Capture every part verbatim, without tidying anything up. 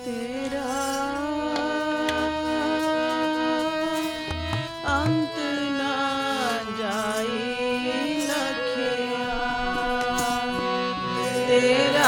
तेरा अंत ना जाए लखिया, तेरा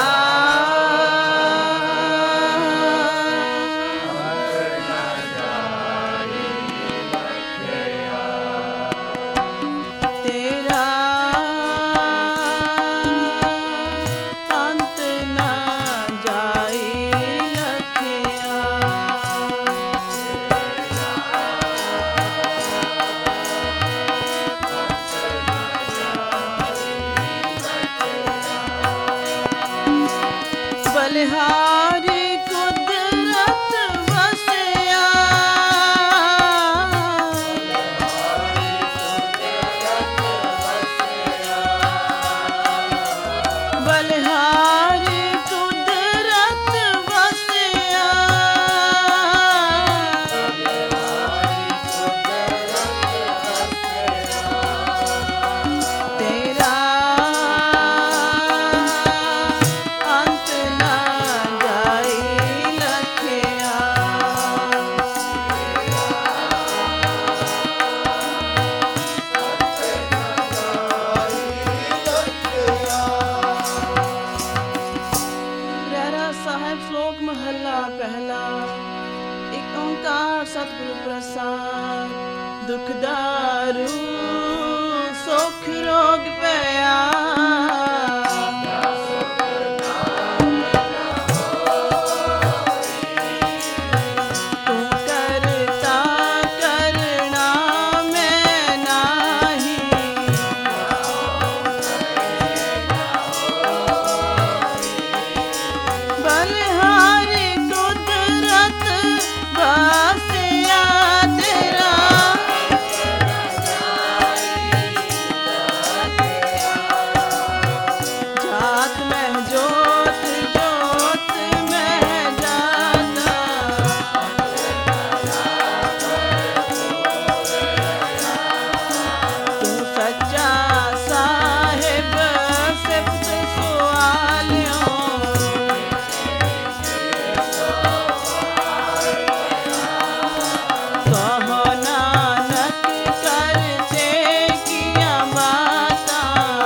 बलिहारी कुदरत बसिया, बलिहारी कुदरत बसिया, तेरा श्लोक महला पहला। एक ओंकार सतगुरु प्रसाद, दुख दारू सुख रोग पया, तू करता करना मैं नाही, बलिहारी कुदरत बसिया, तेरा जात में जोत जोत में जाता, तू सच्चा साहिब सिफ्त सुआलियों, कहो नानक करते किया बाता,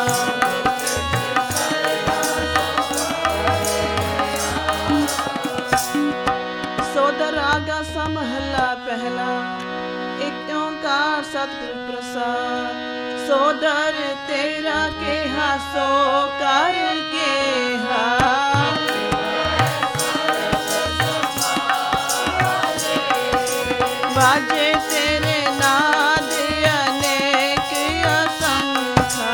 सोदर आगा सा महला पहला। एक ओंकार सतगुरु प्रसाद, सोदर तेरा केहा सो कर केहा, बाजे तेरे नाद अनेक असंख्या,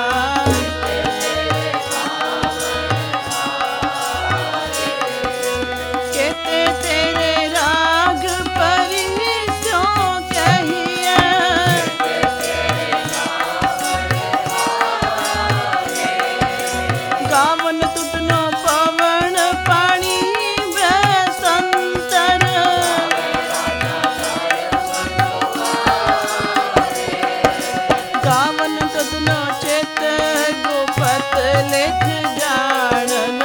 कहते तेरे राग परिसों कहिए, गावन तुतनो पवन पानी बसंतर, गावन तुतनो चित गुपत लिख जानन,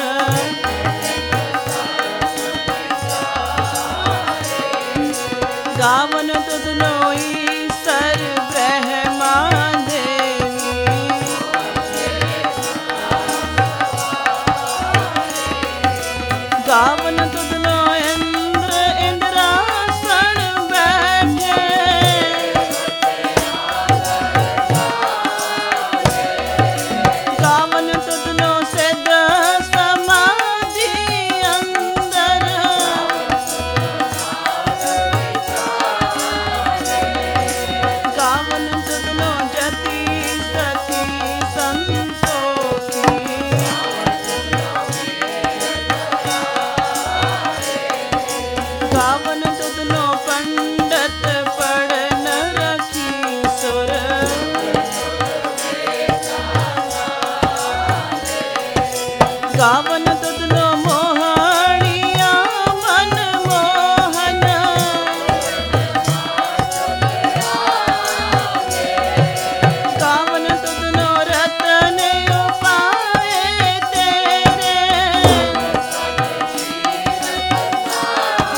गावन तुतनो ईसर ब्रह्मा देवी, गावन तुतनो इंद्र इंद्रासन बैठे, गावन तुतनो सिद्ध समाधि अंदर, गावन तुतनो जति सती संतोषी, गावन तुतनो पंडित पढ़न रखी सुर, गावन तुतनो मोहनिया मन मोहन, गावन तुतनो रतन उपाय तेरे,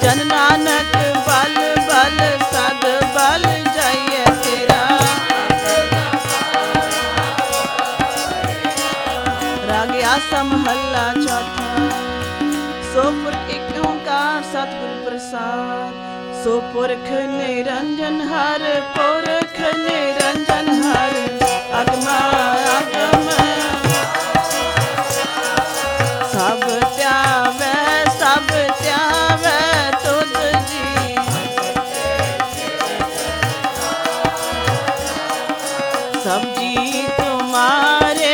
जन नानक बल बल सद बल जाइए तेरा। राग आसा महला चौथा। सो पुरख एक ओंकार सतगुर प्रसाद। सो पुरख निरंजन हर पुरख निरंजन हर अगमा अगम सब त्यावै सब त्यावै तुझ जी। सब जी तुम्हारे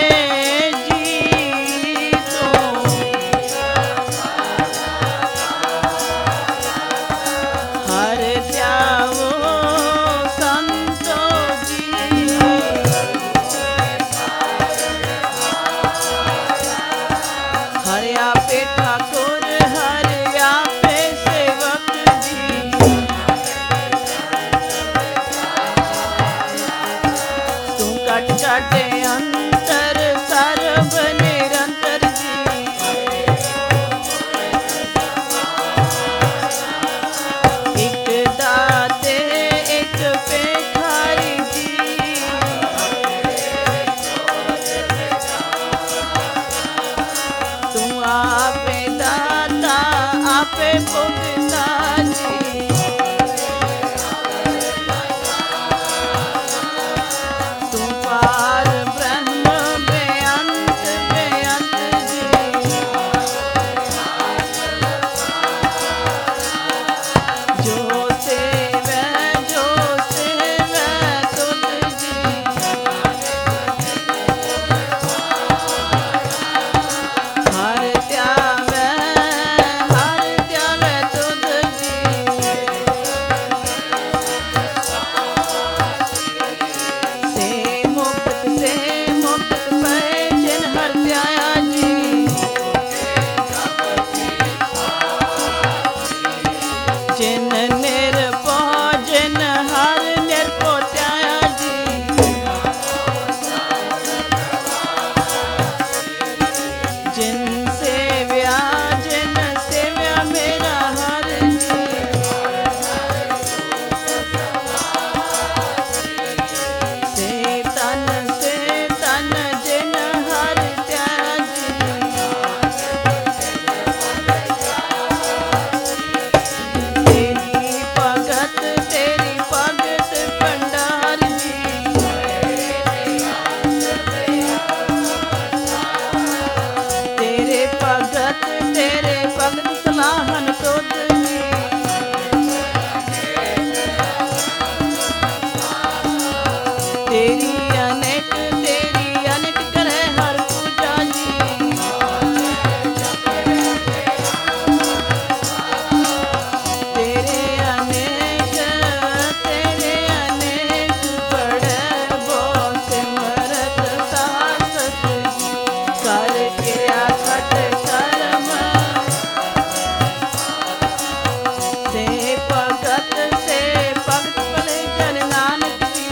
जी तुम हर त्यावो संतो जी। हर आपे ठाकुर हर आपे सेवक जी। तू कट काटे अंतर सर्व निरंतर जी। एक दाते एक पेखारी जी। तू आपे दाता आपे भुगता जी। तू पार ब्रह्म बेअंत बेअंत जी। जो सेवै जो सेवै तुझ जी। हर त्यावै हर त्यावै तुझ जी। से मुक्त से मुक्त पै जिन हर त्याया जी। जिन निर्भय जिन हर निर्भय त्याया जी। जिन सेव्या जिन सेव्या मेरा हर जी। से तन से तन जिन हर त्याया जी। तेरी भगत तेरी भगत भंडार जी। तेरे भगत तेरे भगत सलाहन तुझ जी। तेरी अनेक तेरी अनेक करे हर पूजा जी। तेरे अनेक तेरे अनेक बड़े बो सिमरत सासत जी। कर क्रिया खट कर्म से भगत से भगत भले जन नानक जी।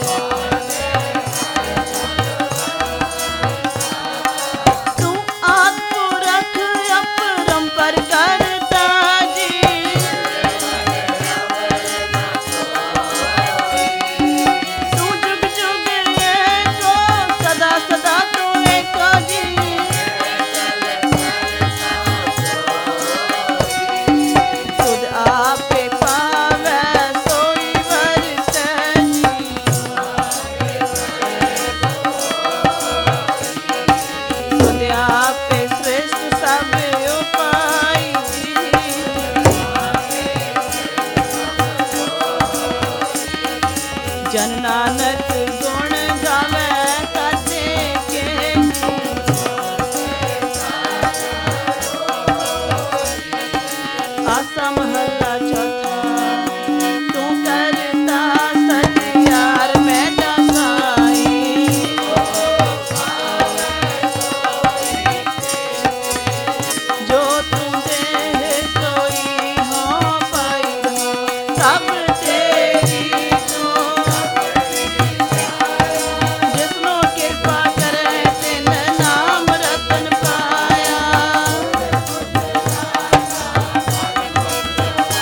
तू आत्पुरख अपरंपर करता जी। तू जुग जुग एको सदा सदा तू एको जी। तुध आपे पावै सोई वरतै जी। तुध आपे श्रेष्ठ सब उपाय जी। जन नानक गुण गावै काते के जी। आसा महला चौथा। तू करता सतियार मैडा साई। जो तू दे सोई हो पाई हो सब तेरी तू। जिसनो कृपा करे तिन नाम रतन पाया।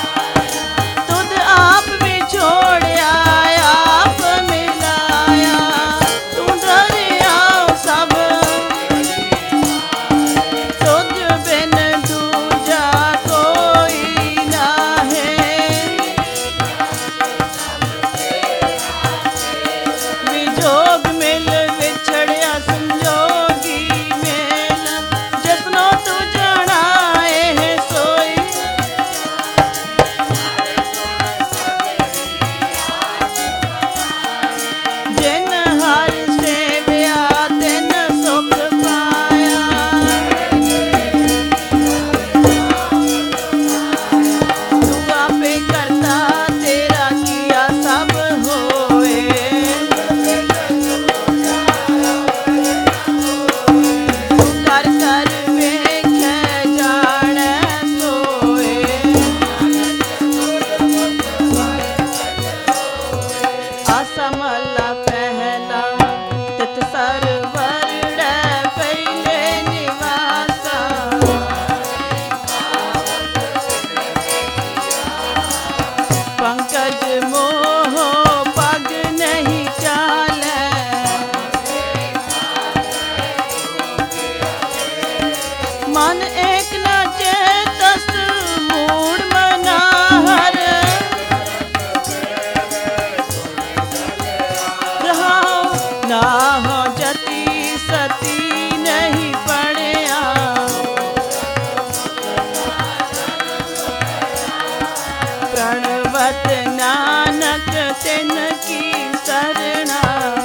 भगत नानक तिन की शरणा।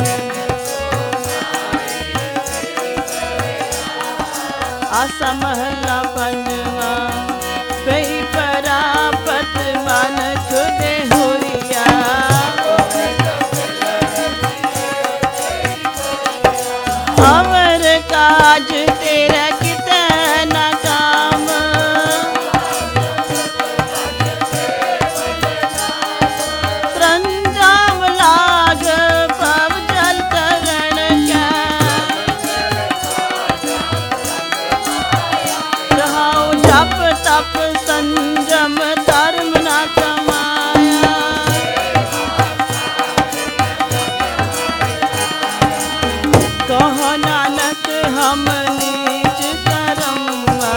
आसा महला पंजवा पई परापत मन खुदे होरिया। अवर काज तेरा किते न काम। सरंजाम लाग पव जल तरण के। रहाओ जप तप संजम धर्म न कमाया। कहो नानक हम नीच करम्वा।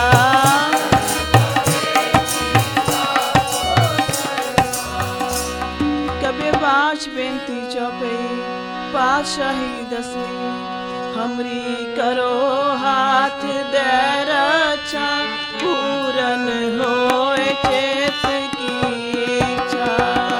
कबे बाश बेनती चौपई पातशाही दसवीं। हमरी करो हाथ दे रक्षा पूरन होए चेत की इच्छा।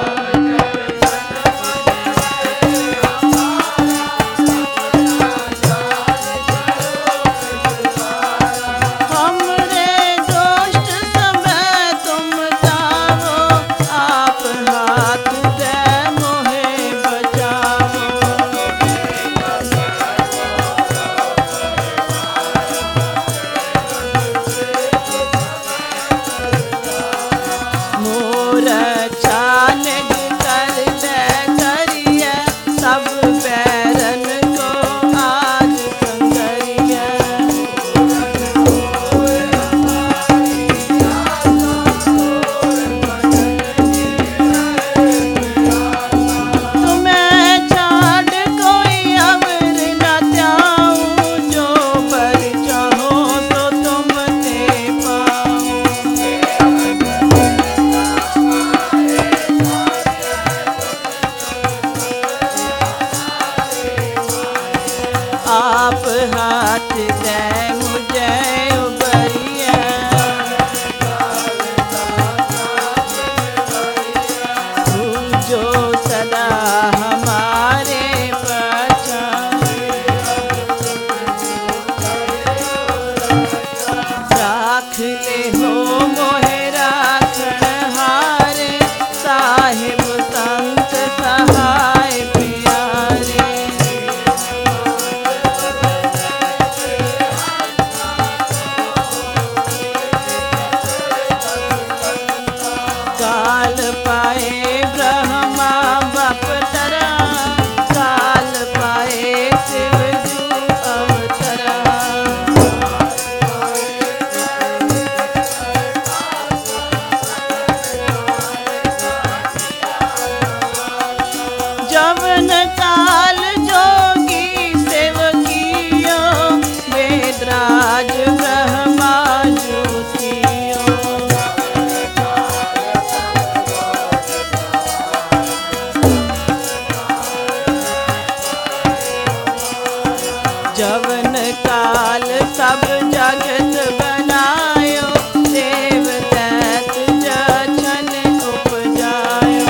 हमरे दोस्त समय तुम जावो आप हाथ दे मोहे बचावो। मोर छानग कर ले करिए सब बैरन को आज कंगरिए। तुम्हें छाड़ कोई अवर न त्याऊं। जो पर चाहो तो तुम ते पाऊं। आप हाथ दे मुझे उबरिया। तू जो सदा हमारे पाछा। राख ले हो मोहे राखण हारे। साहिब संत सहाय प्यारे। काल पाए ब्रह्मा बपतरा। काल पाए शिव जू अवतरा। जवन काल जोगी सेवकियो। वेदराज ब्रह्मा ज्योतियो। जवन काल सब जगत बनायो। देव दैत जछन उपजायो।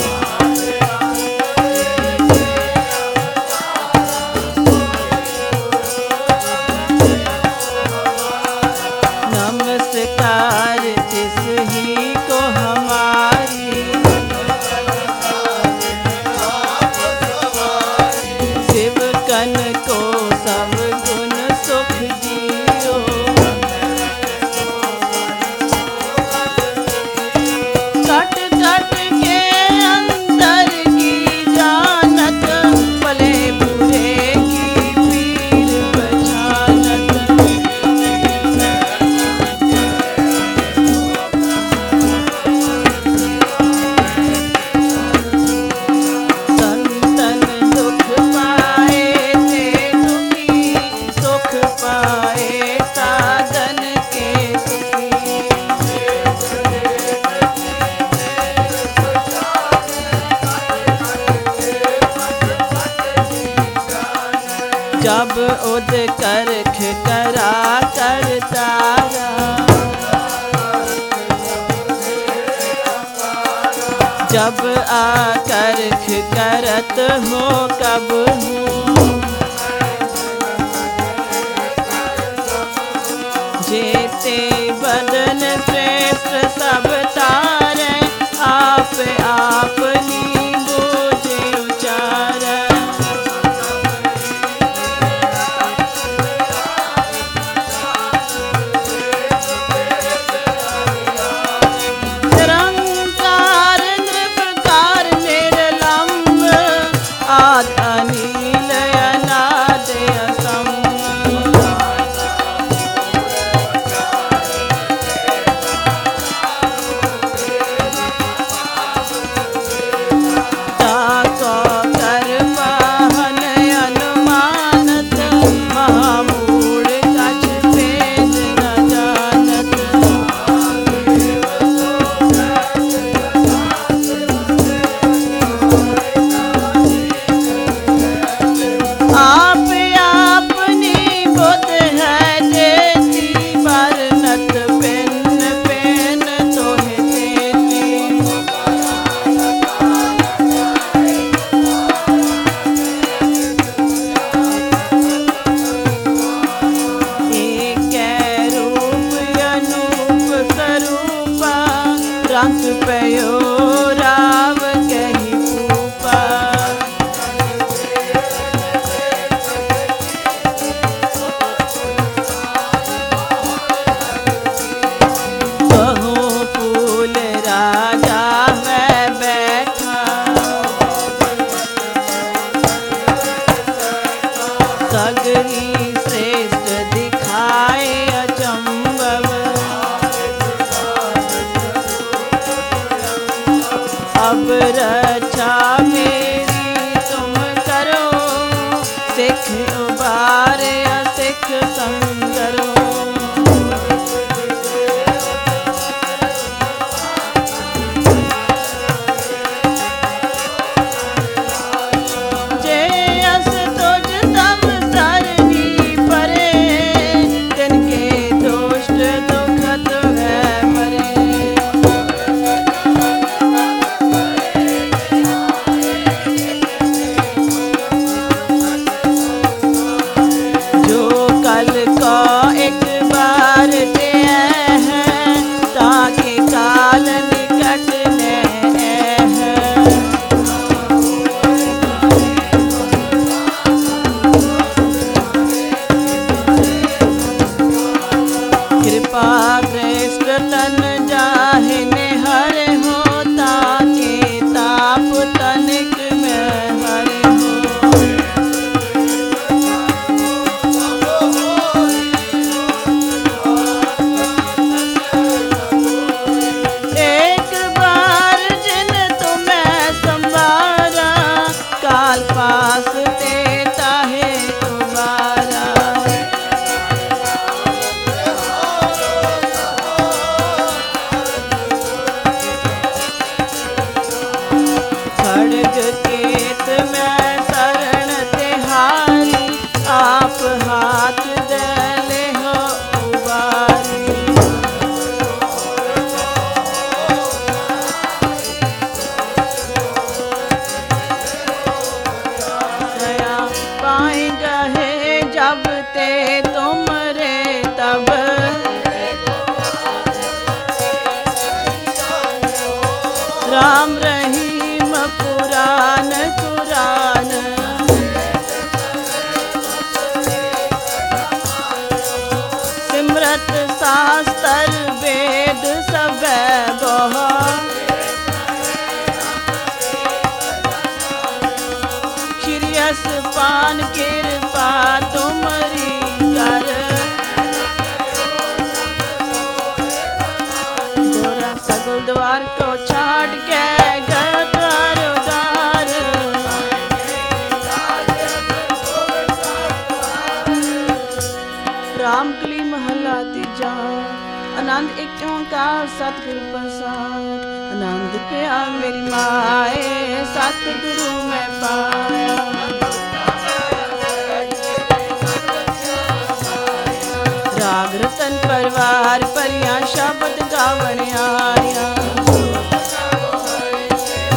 नमस्कार तिस ही को हमारी। शिव कन को सब गुण सुख दियो। कट कट के अंदर की जानत। भले बुरे की पीर पहचानत। संतन दुख पाए थे दुखी। सुख पाए साधन के सुखी। जब उद करख करा कर तारा। जब आकर करत हो कब हूँ, जेते बदन श्रेष्ठ सब तारे, आप आपनी बोझे उचारे। निरंकार निर्विकार निर्लंब, आद अनील अनाद असंग। रंग पयो राव कही भूपा, कहो फूल राजा है बैठा, सगरी श्रेष्ठ दिखाए अचंबव। अब रक्षा मेरी तुम करो, सिख उबार सिख संगरो। जे अस तुझ तब सरनी परे, तिनके दुष्ट दुखत है मरे। एक बार दे है, ताकि काल निकट ने है। कृपा दृष्ट तन जाहिने हर हो, ताकि ताप तनिक में हर हो। पास देता है तुम्हारा, खड़ग केत में शरण तिहारी, आप हाथ दले हो उबारी। पाएंगे जब ते तुमरे तब, राम रहीम पुराण कुरान। सिमरत शास्त्र वेद सब बहुत, श्रीयस पान कृपा तुमरी कर। दोरा सगुल द्वार को छाड़ के गद्वार उदार, रामकली महला तीजा। आनंद एक ओंकार सतगुरु प्रसाद, आनंद पिया मेरी माए, सतगुरु में पाया। राग रतन परिवार परिया शब्द गावन आया,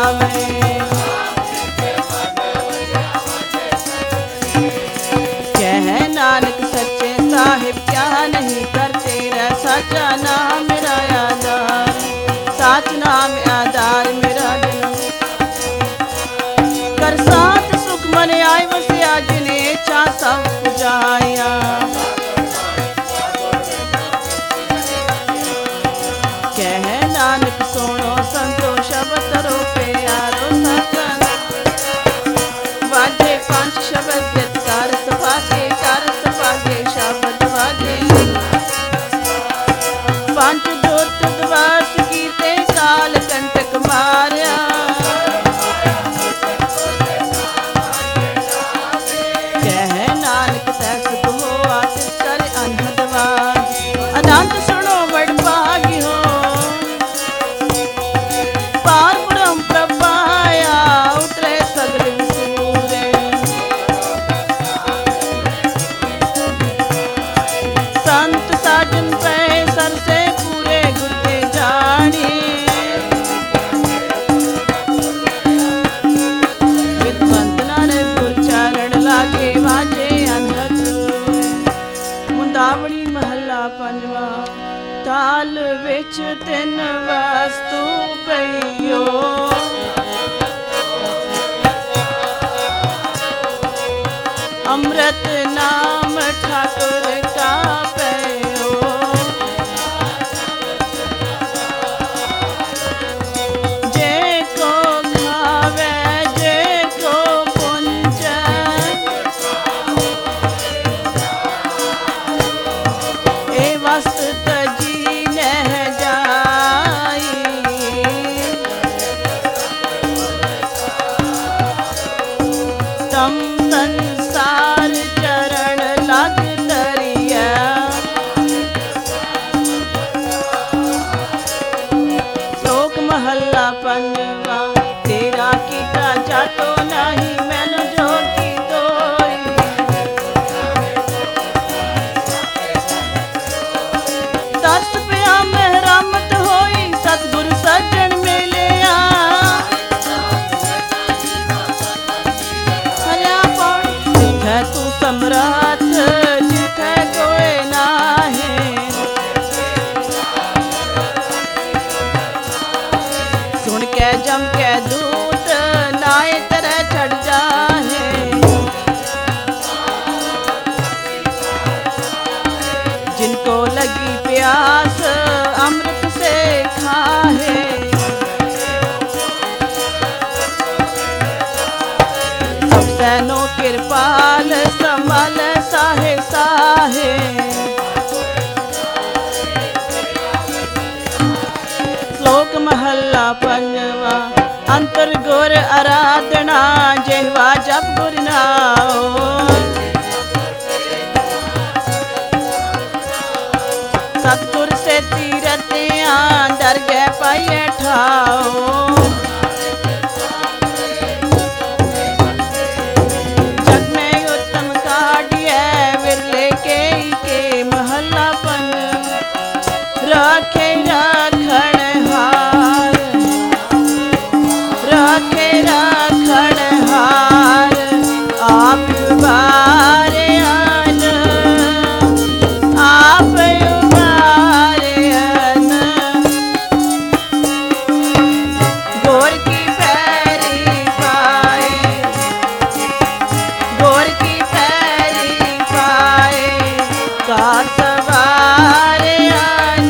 आवे। कह नानक सच्चे साहिब क्या नहीं करते रे, सच्चा नाम मेरा आधार, साच नाम आधार मेरा जन्म। कर साथ सुख मन आए वसिया, जिने चा सब पुजाया। कह नानक सोनो संतो शब्द रो प्यारो सतन, वाजे पंच शब्द जित कर सभागे, कर सभागे शब्द वाजे। पंच जोत दिवस कीते काल कंटक मारिया। कह नानक तैस तुहो आतिश कर अनहद वाज, अनंत सुनो बड़ भागी हो। पार ब्रह्म प्रभाया उतरे सगल सूरे, संत साजन पे सर से पूरे गुर के जानी। विद्वंत नानक गुर चरण लागे, वाजे अनहद। मुंदावली महला पंजवा। ताल विच तिन वस्तु पईयो, अमृत नाम ठाकुर का पयो। जे को खावे जे को पुंजै, ए वस्त तजी नह जाई। तम संसार चरण लग तरिया, श्लोक महला पंजवा। तेरा कीता जातो नहीं मैनू जो की दोई, दस पिया मेहरामत होई सतगुर सज्जन मिलिया। हरिया पौड़ जिथे तू समरथ, जिथे कोई नाहे। सुन के जम के दूत नाए तरह चढ़ जाहे। जिनको लगी प्यास अमृत से खाहे, सब सैनो कृपाल संभल साहे साहे। श्लोक महला पंजवा। अंतर गुर आराधना, जिह्वा जप गुर नाओ। सतगुर से तीरतियां डर गए पाइए ठाओ। जग में उत्तम काढ़िए विरले के के महला पन। रखे रखण हार, रखे रखण हार, आप बारे आन, आप उबारे आन। गोर की पैरी पाए, गोर की पैरी पाए, का सवारे आन।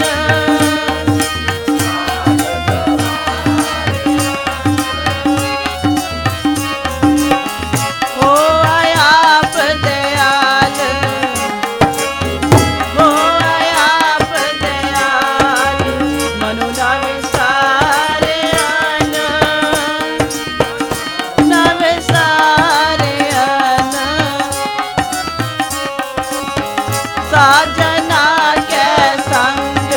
हो आया आप दयाल, हो आया आप दयाल, मनु नावे सारे आन, नावे सारे आन। साजना के संग,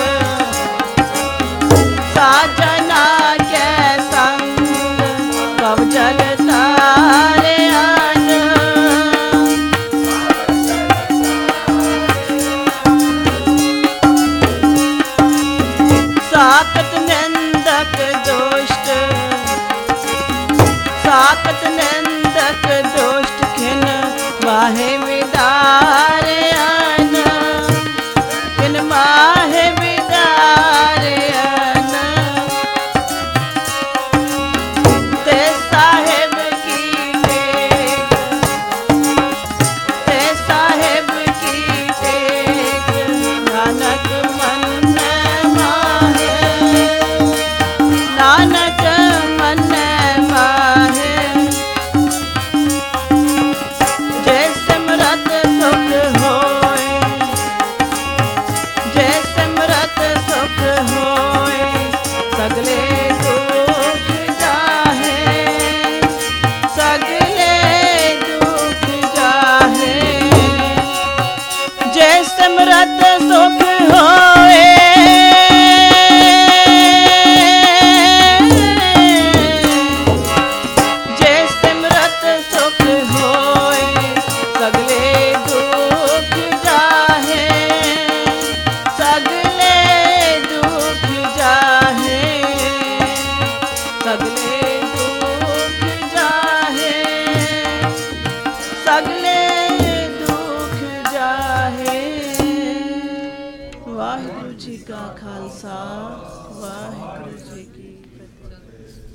साजना के संग, कब जल तारे आन। साकत निंदक दुष्ट, ਕਾ ਖਾਲਸਾ